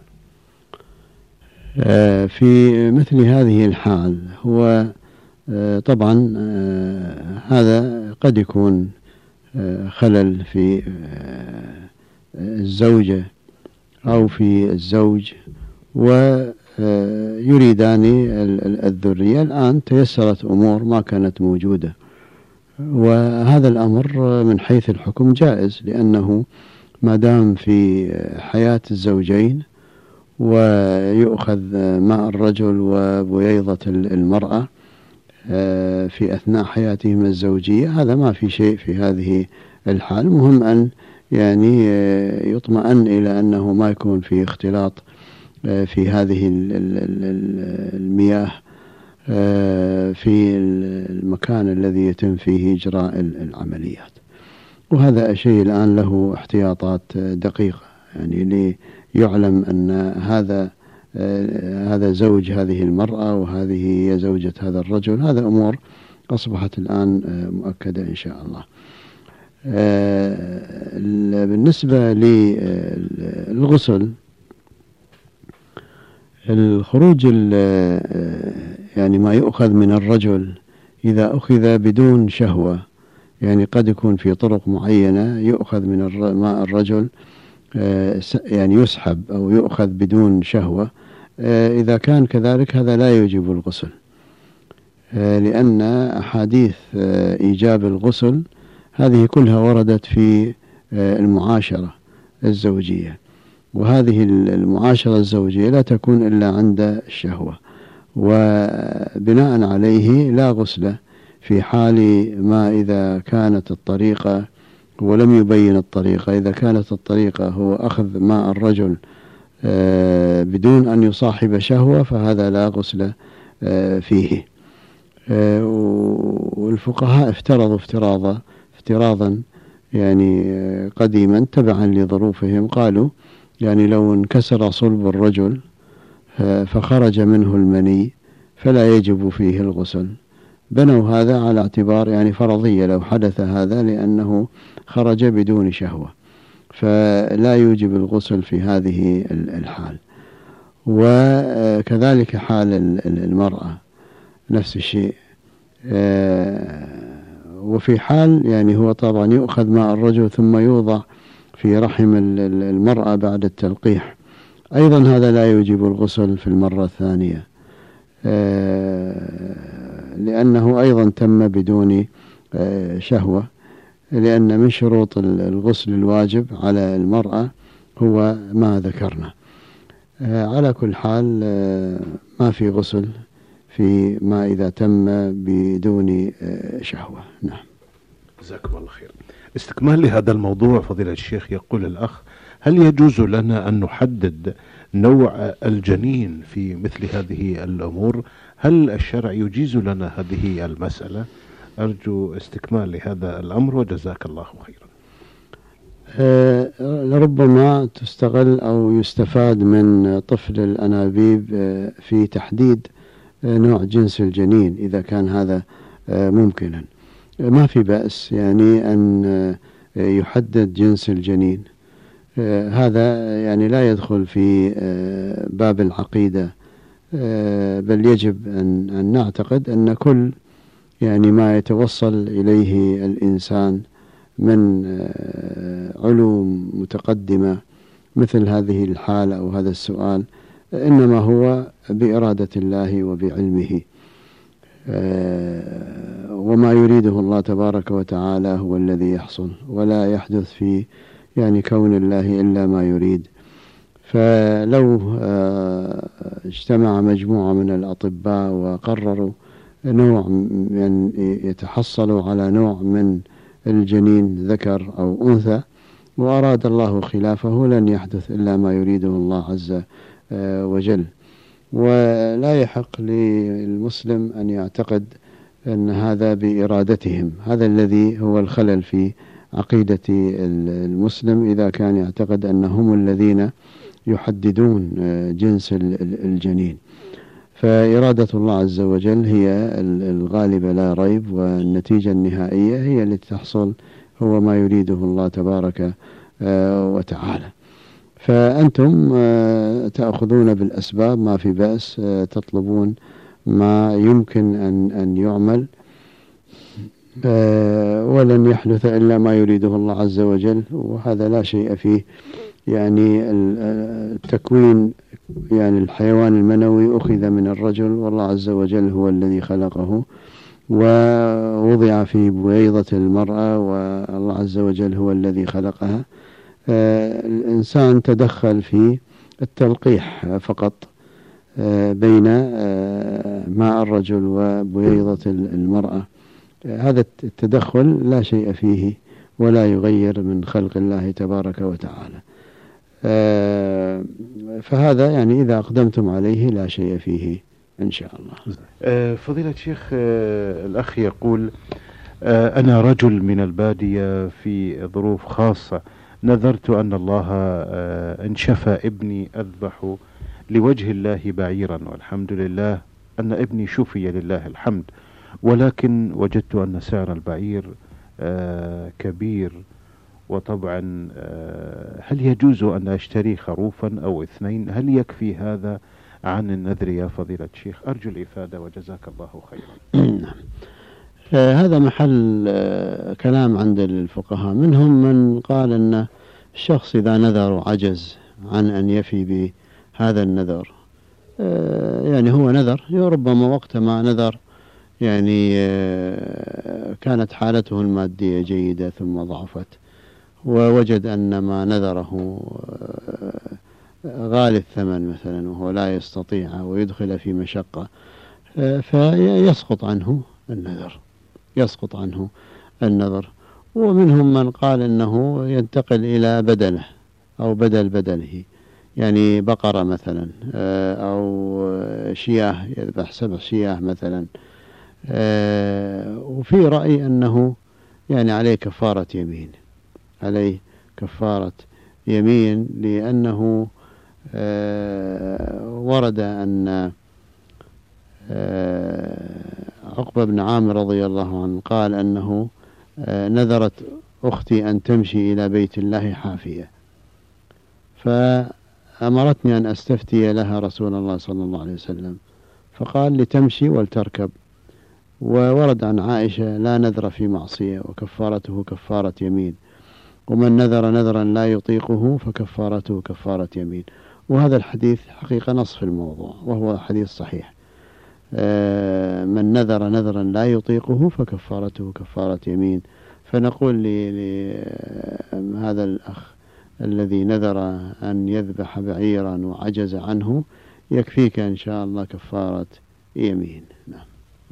في مثل هذه الحال هو طبعا هذا قد يكون خلل في الزوجة أو في الزوج ويريدان الذرية. الآن تيسرت أمور ما كانت موجودة، وهذا الأمر من حيث الحكم جائز، لأنه ما دام في حياة الزوجين ويؤخذ ماء الرجل وبويضة المرأة في أثناء حياتهم الزوجية، هذا ما في شيء في هذه الحال. مهم أن يعني يطمئن إلى أنه ما يكون في اختلاط في هذه المياه في المكان الذي يتم فيه إجراء العمليات. وهذا شيء الآن له احتياطات دقيقة، يعني ليعلم أن هذا هذا زوج هذه المرأة وهذه هي زوجة هذا الرجل. هذا أمور أصبحت الآن مؤكدة إن شاء الله. بالنسبة للغسل، الخروج يعني ما يؤخذ من الرجل إذا أخذ بدون شهوة، يعني قد يكون في طرق معينة يؤخذ من ماء الرجل يعني يسحب أو يؤخذ بدون شهوة. إذا كان كذلك هذا لا يوجب الغسل، لأن أحاديث إيجاب الغسل هذه كلها وردت في المعاشرة الزوجية، وهذه المعاشرة الزوجية لا تكون إلا عند الشهوة، وبناء عليه لا غسل في حال ما إذا كانت الطريقة ولم يبين الطريقة. إذا كانت الطريقة هو أخذ ماء الرجل بدون أن يصاحب شهوة فهذا لا غسل فيه. والفقهاء افترضوا افتراضا افتراضا يعني قديما تبعا لظروفهم، قالوا يعني لو انكسر صلب الرجل فخرج منه المني فلا يجب فيه الغسل. بنوا هذا على اعتبار يعني فرضية لو حدث هذا، لأنه خرج بدون شهوة فلا يوجب الغسل في هذه الحال. وكذلك حال المرأة نفس الشيء. وفي حال يعني هو طبعا يؤخذ ماء الرجل ثم يوضع في رحم المرأة بعد التلقيح، أيضا هذا لا يوجب الغسل في المرة الثانية، لأنه أيضا تم بدون شهوة، لأن من شروط الغسل الواجب على المرأة هو ما ذكرنا. على كل حال ما في غسل في ما إذا تم بدون شهوة. نعم، جزاكم الله خير. استكمال لهذا الموضوع فضيلة الشيخ، يقول الأخ: هل يجوز لنا أن نحدد نوع الجنين في مثل هذه الأمور؟ هل الشرع يجيز لنا هذه المسألة؟ أرجو استكمال لهذا الأمر وجزاك الله خيرا. أه لربما تستغل أو يستفاد من طفل الأنابيب في تحديد نوع جنس الجنين إذا كان هذا ممكنا. ما في بأس يعني أن يحدد جنس الجنين، هذا يعني لا يدخل في باب العقيدة، بل يجب أن نعتقد أن كل يعني ما يتوصل إليه الإنسان من علوم متقدمة مثل هذه الحالة أو هذا السؤال إنما هو بإرادة الله وبعلمه، وما يريده الله تبارك وتعالى هو الذي يحصل، ولا يحدث في يعني كون الله إلا ما يريد. فلو اجتمع مجموعة من الأطباء وقرروا نوع من يتحصلوا على نوع من الجنين ذكر أو أنثى وأراد الله خلافه لن يحدث إلا ما يريده الله عز وجل. ولا يحق للمسلم أن يعتقد أن هذا بإرادتهم، هذا الذي هو الخلل في عقيدة المسلم إذا كان يعتقد أنهم الذين يحددون جنس الجنين. فإرادة الله عز وجل هي الغالبة لا ريب، والنتيجة النهائية هي التي تحصل هو ما يريده الله تبارك وتعالى. فأنتم تأخذون بالأسباب، ما في بأس، تطلبون ما يمكن أن أن يعمل، ولن يحدث إلا ما يريده الله عز وجل، وهذا لا شيء فيه. يعني التكوين، يعني الحيوان المنوي أخذ من الرجل، والله عز وجل هو الذي خلقه، ووضع في بويضة المرأة والله عز وجل هو الذي خلقها. الإنسان تدخل في التلقيح فقط بين ماء الرجل وبويضة المرأة. هذا التدخل لا شيء فيه ولا يغير من خلق الله تبارك وتعالى. فهذا يعني إذا أقدمتم عليه لا شيء فيه إن شاء الله. فضيلة الشيخ، الأخ يقول: أنا رجل من البادية في ظروف خاصة، نذرت أن الله إن شفى ابني أذبح لوجه الله بعيرا، والحمد لله أن ابني شفي لله الحمد، ولكن وجدت أن سعر البعير كبير، وطبعا هل يجوز أن أشتري خروفا أو اثنين؟ هل يكفي هذا عن النذر يا فضيلة الشيخ؟ أرجو الإفادة وجزاك الله خيرا. هذا محل كلام عند الفقهاء، منهم من قال أن الشخص إذا نذر وعجز عن أن يفي بهذا النذر، يعني هو نذر، ربما وقت ما نذر يعني كانت حالته المادية جيدة ثم ضعفت، ووجد أن ما نذره غالي الثمن مثلا وهو لا يستطيع ويدخل في مشقة، فيسقط عنه النذر يسقط عنه النذر. ومنهم من قال أنه ينتقل إلى بدله أو بدل بدله، يعني بقرة مثلا أو شياه، يذبح سبع شياه مثلا. وفي رأي أنه يعني عليه كفارة يمين عليه كفارة يمين لأنه ورد أن عقبة بن عامر رضي الله عنه قال أنه نذرت أختي أن تمشي إلى بيت الله حافية، فأمرتني أن أستفتي لها رسول الله صلى الله عليه وسلم، فقال لتمشي ولتركب. وورد عن عائشة: لا نذر في معصية وكفارته كفارة يمين، ومن نذر نذرا لا يطيقه فكفارته كفارة يمين. وهذا الحديث حقيقة نص في الموضوع، وهو حديث صحيح. من نذر نذرا لا يطيقه فكفارته كفارة يمين. فنقول لهذا الأخ الذي نذر أن يذبح بعيرا وعجز عنه: يكفيك إن شاء الله كفارة يمين. نعم.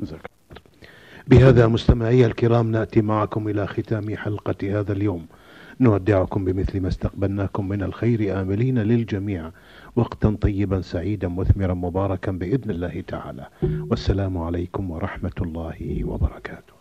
بهذا مستمعي الكرام نأتي معكم إلى ختام حلقة هذا اليوم، نودعكم بمثل ما استقبلناكم من الخير آملين للجميع وقتا طيبا سعيدا مثمرا مباركا بإذن الله تعالى، والسلام عليكم ورحمة الله وبركاته.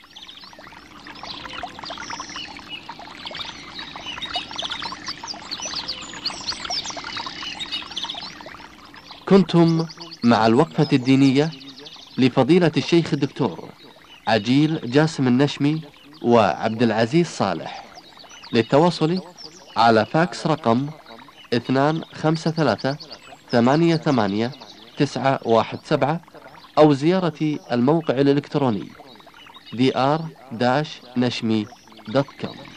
كنتم مع الوقفة الدينية لفضيلة الشيخ الدكتور عجيل جاسم النشمي وعبد العزيز صالح. للتواصل على فاكس رقم اثنان خمسة ثلاثة ثمانية ثمانية تسعة واحد سبعة أو زيارة الموقع الإلكتروني دي آر نشمي دوت كوم.